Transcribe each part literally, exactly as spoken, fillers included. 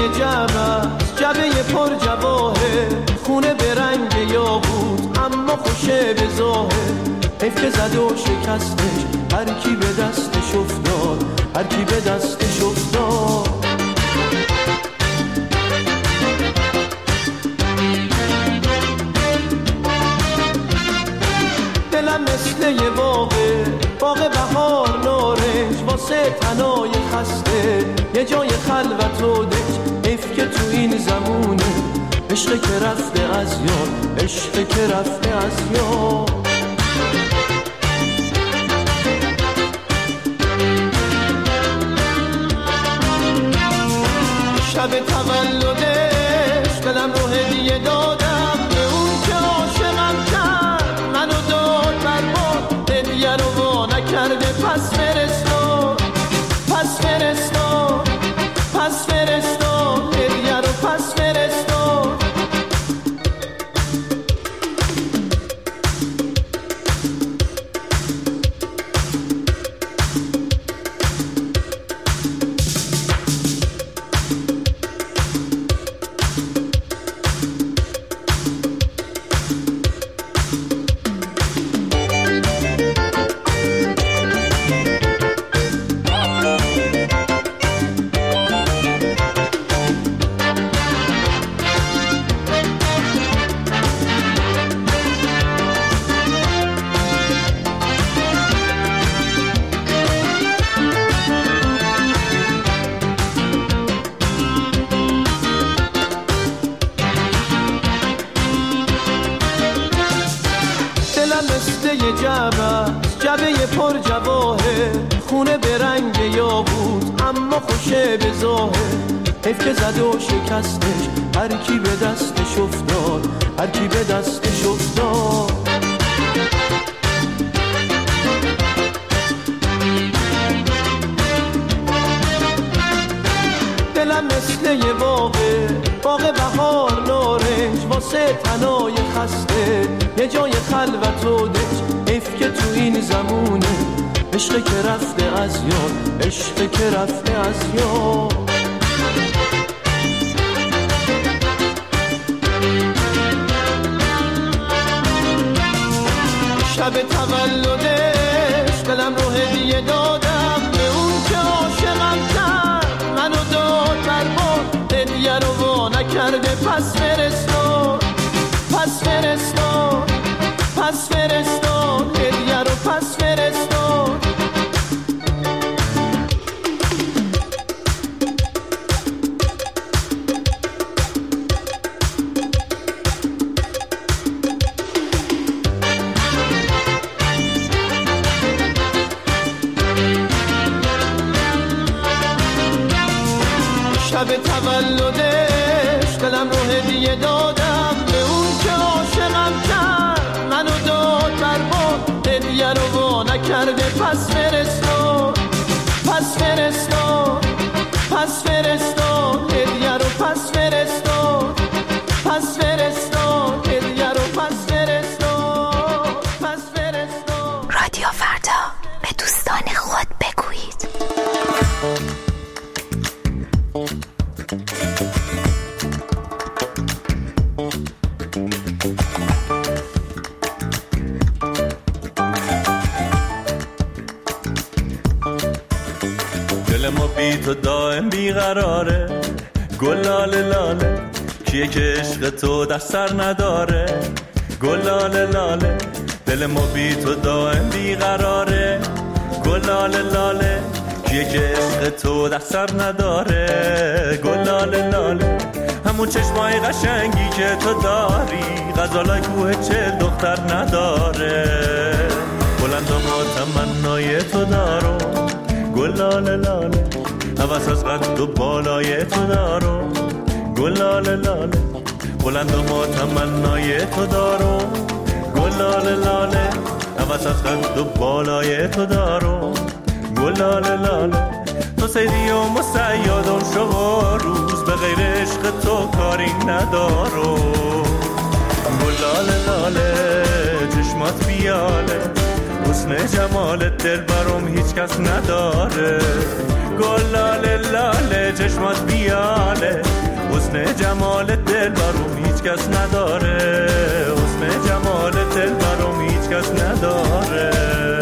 جعبه جعبه پر جواهر، خونه به رنگ یاقوت اما خوشه به ظاهر. حیف که زد و شکستش هر کی به دستش افتاد، هر کی به دستش افتاد. دلم مثل یه باغه، باغ بهار نارنج، واسه تنای خسته یه جای خلوت و دنج. حیف که تو این زمونه عشق که رفته از یاد، عشق که رفته از یاد. شب تولدش دلم رو هدیه دادم به اون که عاشقم کرد، منو داد برباد، هدیه رو وا نکرده. پس فرستاد پس فرستاد پس فرستاد هدیه رو پس فرستاد. جعبه پر جواهر، خونه به رنگ یاقوت اما خوشه به ظاهر. حیف که زد و شکستش هر کی به دستش افتاد، هر کی به دستش افتاد. دلم مثل یه باغه، باغ بهار نارنج، واسه تنای خسته یه جای خلوت و دنج. حیف که تو این زمونه عشق که رفته از یاد، عشق که رفته از یاد. شب تولدش دلم رو هدیه دادم به اون که عاشقم کرد، منو داد برباد، هدیه رو وا نکرده. پس فرستاد پس فرستاد پس فرستاد هدیه رو پس فرستاد. شب تولدش دلم رو هدیه دادم به اون که عاشقم کرد، منو داد برباد، هدیه رو وا نکرده. پس فرستاد پس فرستاد پس فرستاد هدیه رو پس فرستاد. پس فرستاد هدیه رو پس فرستاد پس فرستاد. رادیو فردا، به دوستان خود بگویید. دل ما بی تو دائم بیقراره، گلاله لاله کیه که عشق تو در سر نداره. گلاله لاله دل ما بی تو دائم بیقراره، گلاله لاله کیه که عشق تو در سر نداره. گلاله لاله همون چشمای قشنگی که تو داری، غزالای کوه چه دختر نداره. بلند و ما تمنای تو دارو، گلاله لاله هوس از قد و بالای تو دارو. گلاله لاله بلند و ما تمنای تو دارو، گلاله لاله هوس از قد و بالای تو دارو. گلاله لاله تو سیدی و مسیادم شو روز، به غیر عشق تو کاری ندارو. گلاله لاله چشمات بیاله، حسن جمالت دل برام هیچ کس نداره. گلاله لاله چشمات بیاله حسن جمال دل برام هیچ کس نداره حسن جمال دل برام هیچ کس نداره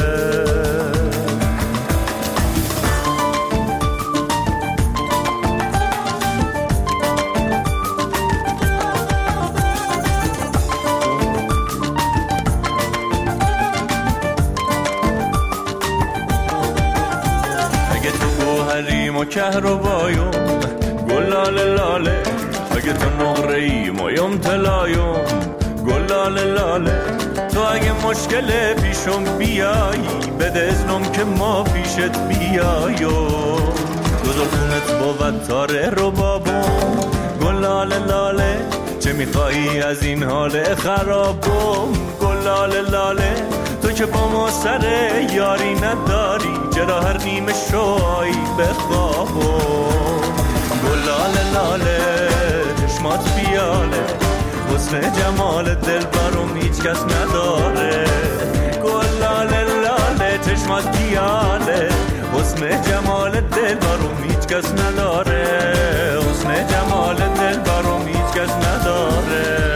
اگه تو گوهریم و کهرباییم گلاله لاله اگه تو نقره‌ای مایم طلاییم گلاله لاله تو اگه مشکل پیشم بیایی بده اذنم که ما پیشت بیاییم دو زلفونت بود تاره رو بابم گلاله لاله چه میخوایی از این حال خرابم گلاله لاله تو که با ما سر یاری نداری چرا هر نیمه شوی بخوابم گلاله لاله چشمات بیاله حسن جمال دل برام هیچ کس نداره گلاله لاله چشمات بیاله حسن جمال دل برام هیچ کس نداره حسن جمال دل برام هیچ کس نداره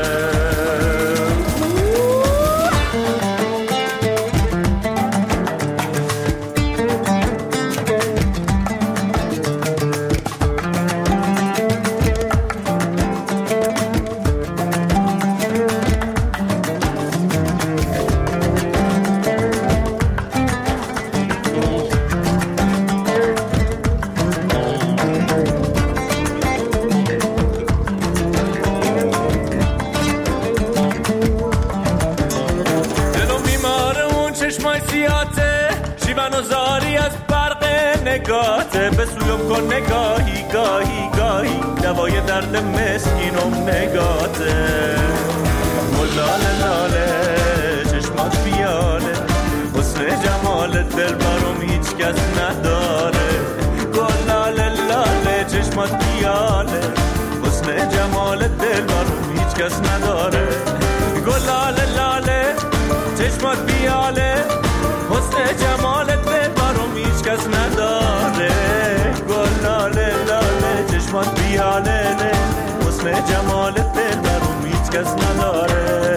نگاته به سویم کن نگاهی گاهی گاهی دوای درد مسکینم نگاته گلاله لاله چشمات بیاله حسن جمال دل برام هیچ کس نداره گلاله لاله چشمات بیاله حسن جمال دل برام هیچ کس نداره گلاله لاله چشمات بیاله حسن جمال دل برام هیچ کس نداره گلاله لاله چشمات بیاله حسن جمال دل برام هیچ کس نداره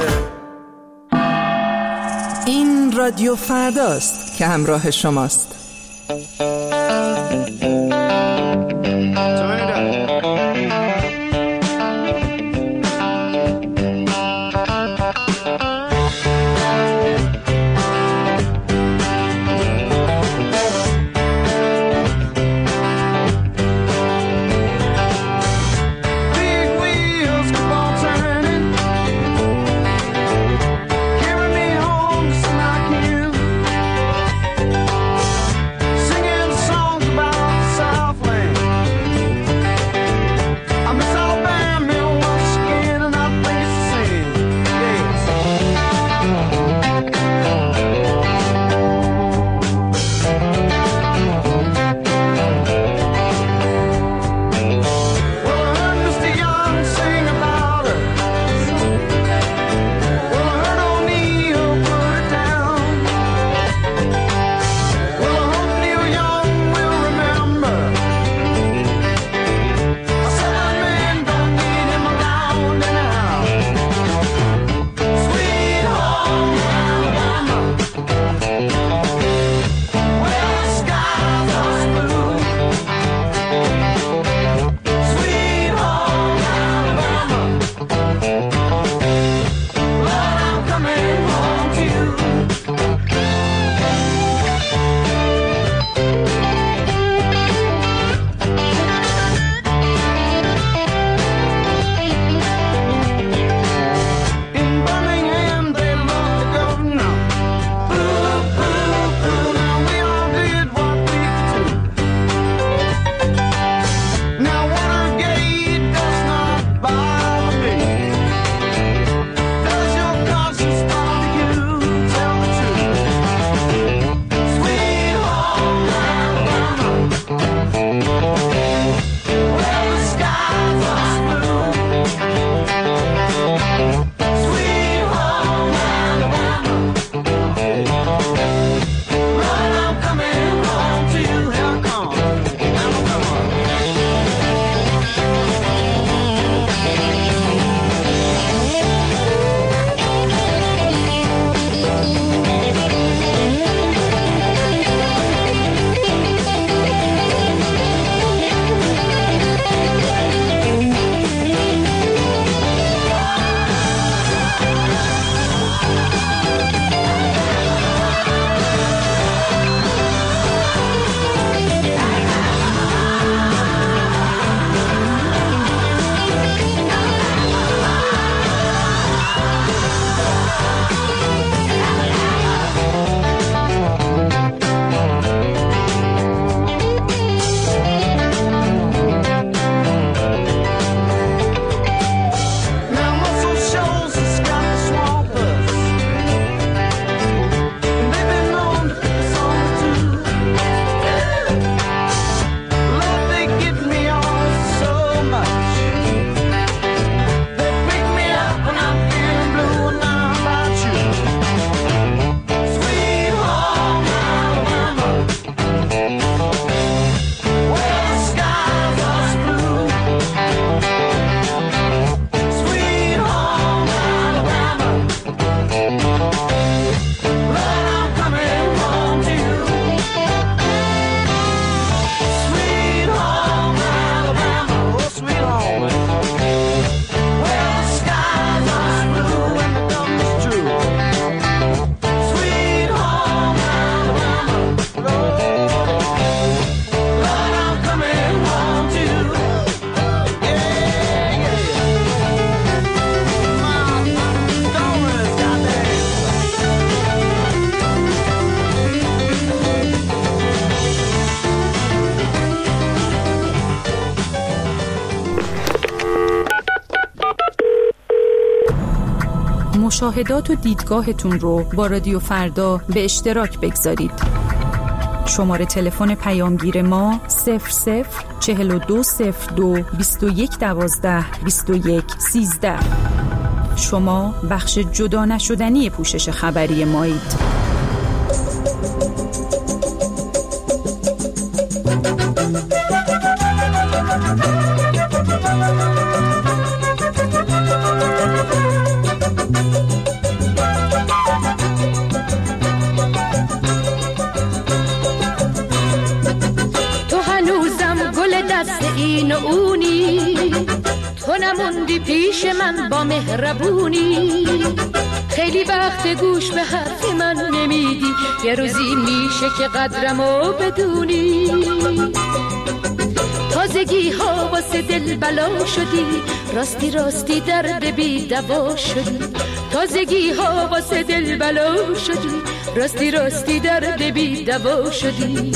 این رادیو فرداست که همراه شماست. مشاهدات و دیدگاهتون رو با رادیو فردا به اشتراک بگذارید. شماره تلفن پیامگیر ما صفر صفر چهل و دو صفر دو بیست و یک دوازده بیست و یک سیزده. شما بخش جدا نشدنی پوشش خبری مایید. این و اونی، تو نموندی پیش من با مهربونی. خیلی وقت گوش به حرف من نمیدی، یه روزی میشه که قدرمو بدونی. تازگی ها واسه دل بلا شدی، راستی راستی درد بی دوا شدی. تازگی ها واسه دل بلا شدی، راستی راستی درد بی دوا شدی.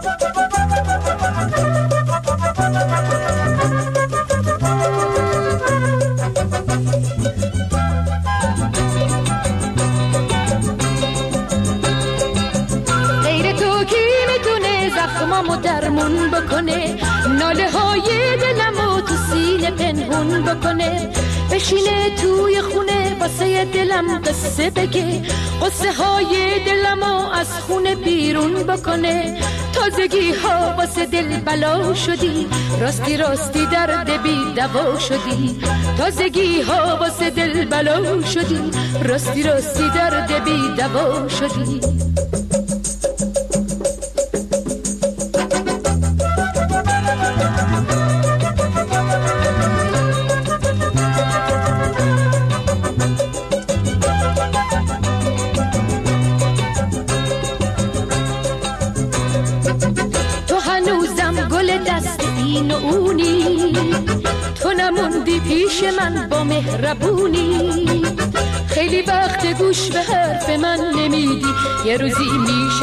غیر تو کی میتونه زخمامو درمون بکنه، ناله های دلمو تو سینه پنهون بکنه. بشینه توی خونه واسه دلم قصه بگه، قصه های دلمو از خونه بیرون بکنه. تازگی ها واسه دل بلا شدی، راستی راستی درد بی دوا شدی. تازگی ها واسه دل بلا شدی، راستی راستی درد بی دوا شدی. این و اونی، تو نموندی پیش من با مهربونی. خیلی وقت گوش به حرف من نمیدی، یه روزی میشه